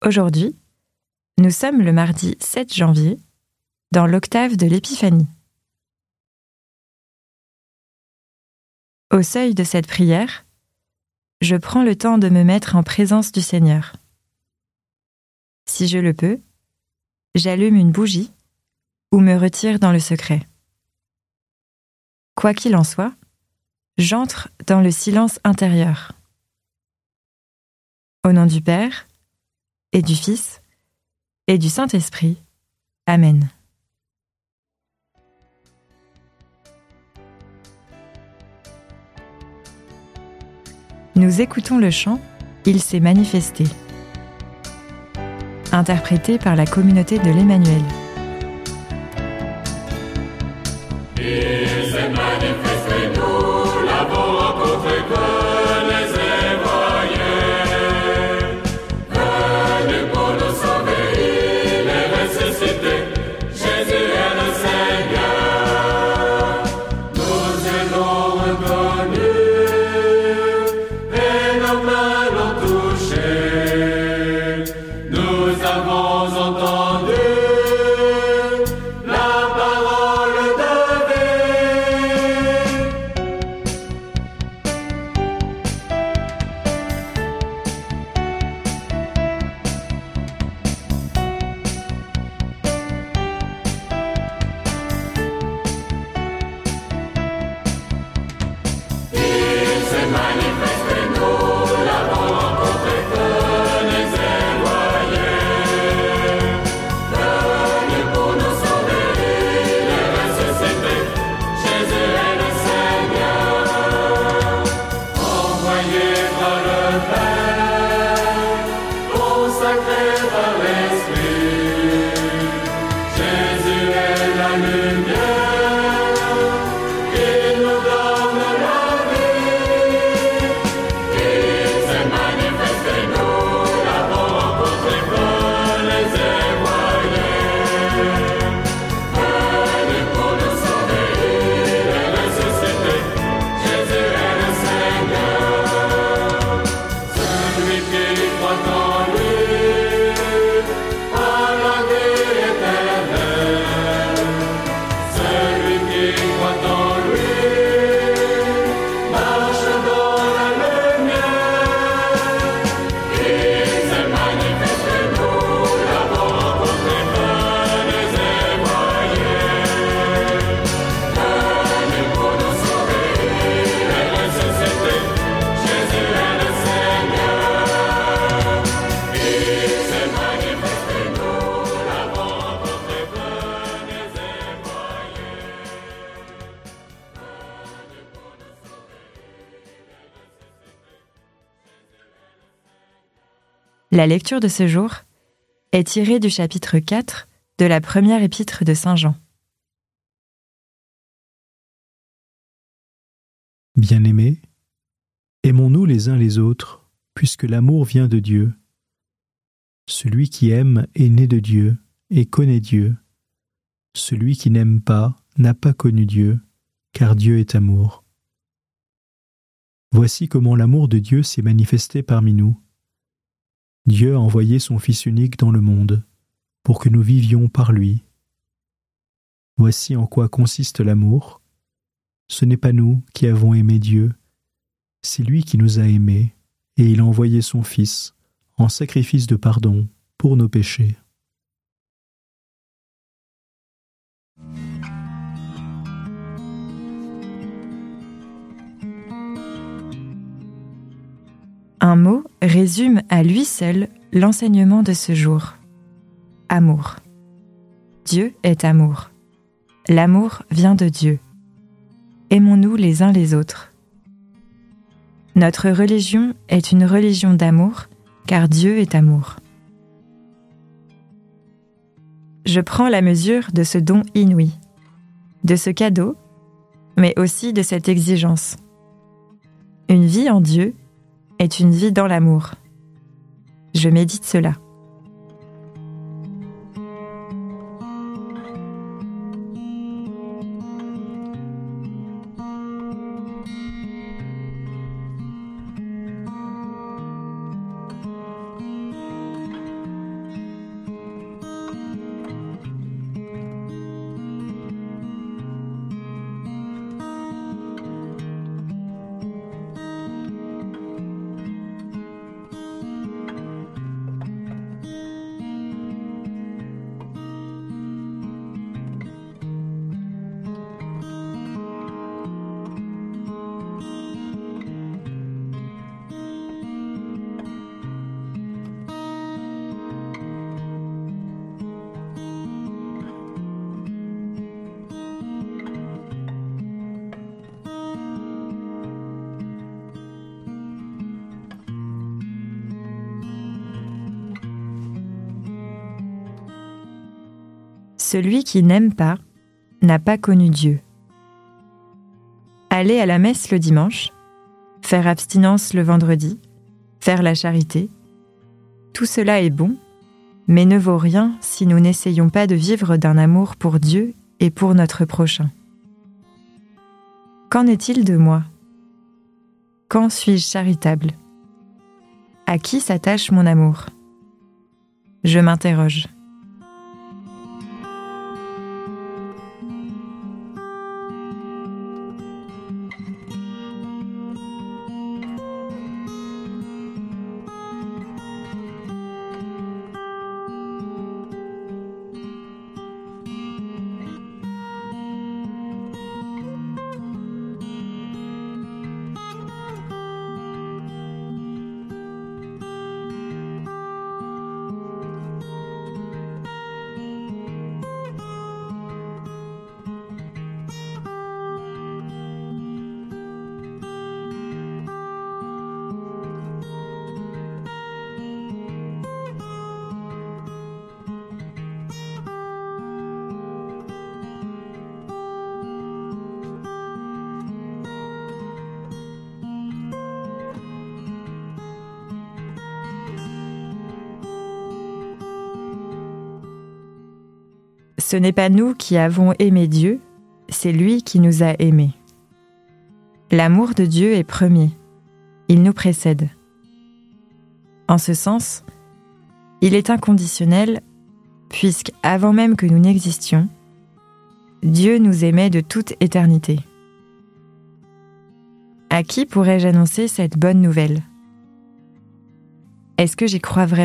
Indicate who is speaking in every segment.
Speaker 1: Aujourd'hui, nous sommes le mardi 7 janvier, dans l'octave de l'Épiphanie. Au seuil de cette prière, je prends le temps de me mettre en présence du Seigneur. Si je le peux, j'allume une bougie ou me retire dans le secret. Quoi qu'il en soit, j'entre dans le silence intérieur. Au nom du Père, et du Fils, et du Saint-Esprit. Amen. Nous écoutons le chant « Il s'est manifesté », interprété par la communauté de l'Emmanuel.
Speaker 2: Il s'est manifesté, nous l'avons rencontré, connaissez, voyez. Venu pour nous sauver, il est ressuscité. Jésus est le Seigneur. Nous l'avons reconnu et nos mains l'ont touché. Nous avons entendu la parole de manifesté, nous l'avons rencontré, connaissez, voyez. Venu pour nous sauver, il est ressuscité. Jésus est le Seigneur. Envoyé par le Père, consacré par l'Esprit. Jésus est la lumière qui nous donne la vie. Il s'est manifesté, nous l'avons rencontré, connaissez, voyez. Venu pour nous sauver, il est ressuscité. Jésus est le Seigneur. Celui qui croit en lui a la vie éternelle. Celui qui croit en lui marche dans la lumière. Il s'est manifesté, nous l'avons rencontré, connaissez, voyez. Venu pour nous sauver, il est ressuscité. Jésus est le Seigneur. Il s'est manifesté, nous l'avons rencontré, connaissez, voyez.
Speaker 1: La lecture de ce jour est tirée du chapitre 4 de la première épître de Saint Jean.
Speaker 3: Bien-aimés, aimons-nous les uns les autres, puisque l'amour vient de Dieu. Celui qui aime est né de Dieu et connaît Dieu. Celui qui n'aime pas n'a pas connu Dieu, car Dieu est amour. Voici comment l'amour de Dieu s'est manifesté parmi nous. Dieu a envoyé son Fils unique dans le monde, pour que nous vivions par lui. Voici en quoi consiste l'amour. Ce n'est pas nous qui avons aimé Dieu, c'est lui qui nous a aimés, et il a envoyé son Fils en sacrifice de pardon pour nos péchés.
Speaker 1: Un mot résume à lui seul l'enseignement de ce jour. Amour. Dieu est amour. L'amour vient de Dieu. Aimons-nous les uns les autres. Notre religion est une religion d'amour, car Dieu est amour. Je prends la mesure de ce don inouï, de ce cadeau, mais aussi de cette exigence. Une vie en Dieu est une vie dans l'amour. Je médite cela. Celui qui n'aime pas n'a pas connu Dieu. Aller à la messe le dimanche, faire abstinence le vendredi, faire la charité, tout cela est bon, mais ne vaut rien si nous n'essayons pas de vivre d'un amour pour Dieu et pour notre prochain. Qu'en est-il de moi ? Quand suis-je charitable ? À qui s'attache mon amour ? Je m'interroge. Ce n'est pas nous qui avons aimé Dieu, c'est lui qui nous a aimés. L'amour de Dieu est premier, il nous précède. En ce sens, il est inconditionnel, puisque avant même que nous n'existions, Dieu nous aimait de toute éternité. À qui pourrais-je annoncer cette bonne nouvelle ? Est-ce que j'y crois vraiment ?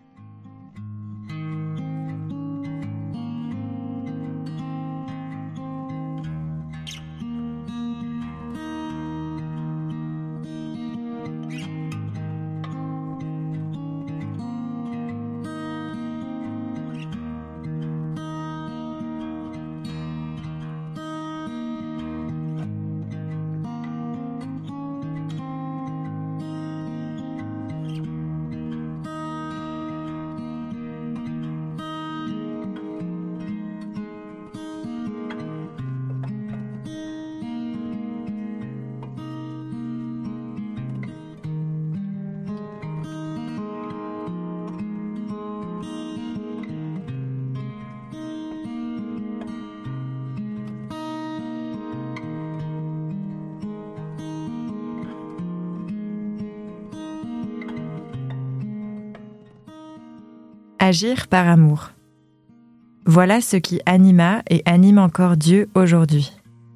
Speaker 1: Agir par amour. Voilà ce qui anima et anime encore Dieu aujourd'hui.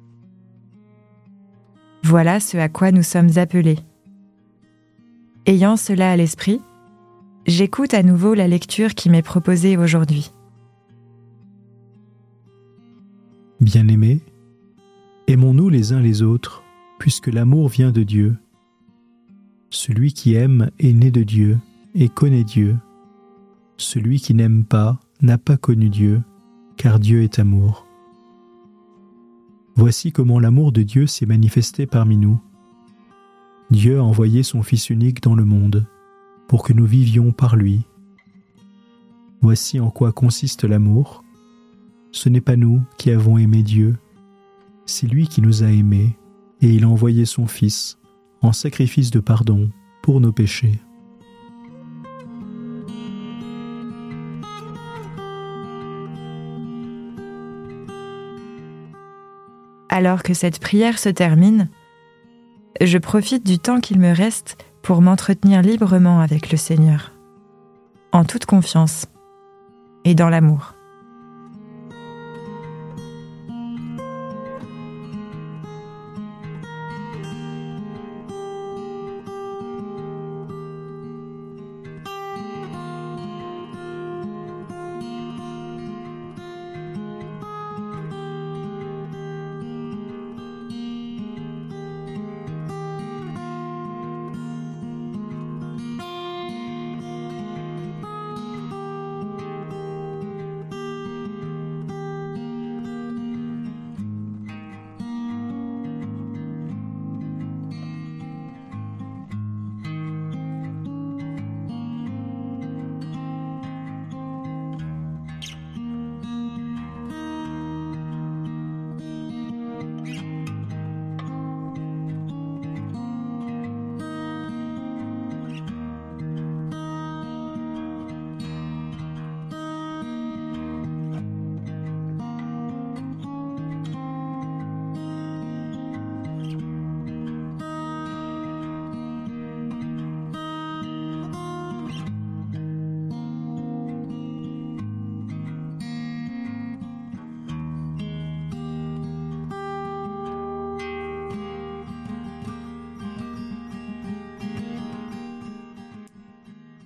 Speaker 1: Voilà ce à quoi nous sommes appelés. Ayant cela à l'esprit, j'écoute à nouveau la lecture qui m'est proposée aujourd'hui.
Speaker 3: Bien-aimés, aimons-nous les uns les autres, puisque l'amour vient de Dieu. Celui qui aime est né de Dieu et connaît Dieu. Celui qui n'aime pas n'a pas connu Dieu, car Dieu est amour. Voici comment l'amour de Dieu s'est manifesté parmi nous. Dieu a envoyé son Fils unique dans le monde, pour que nous vivions par lui. Voici en quoi consiste l'amour. Ce n'est pas nous qui avons aimé Dieu, c'est lui qui nous a aimés, et il a envoyé son Fils en sacrifice de pardon pour nos péchés.
Speaker 1: Alors que cette prière se termine, je profite du temps qu'il me reste pour m'entretenir librement avec le Seigneur, en toute confiance et dans l'amour.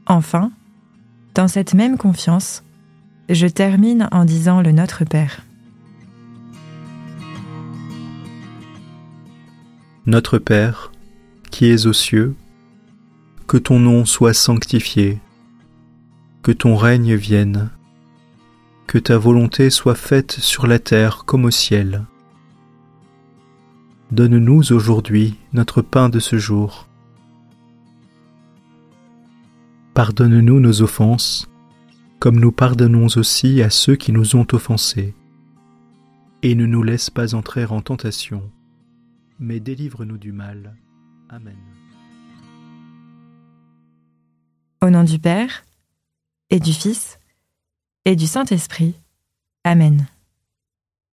Speaker 1: Enfin, dans cette même confiance, je termine en disant le Notre Père.
Speaker 3: Notre Père, qui es aux cieux, que ton nom soit sanctifié, que ton règne vienne, que ta volonté soit faite sur la terre comme au ciel. Donne-nous aujourd'hui notre pain de ce jour. Pardonne-nous nos offenses, comme nous pardonnons aussi à ceux qui nous ont offensés. Et ne nous laisse pas entrer en tentation, mais délivre-nous du mal. Amen.
Speaker 1: Au nom du Père, et du Fils, et du Saint-Esprit. Amen.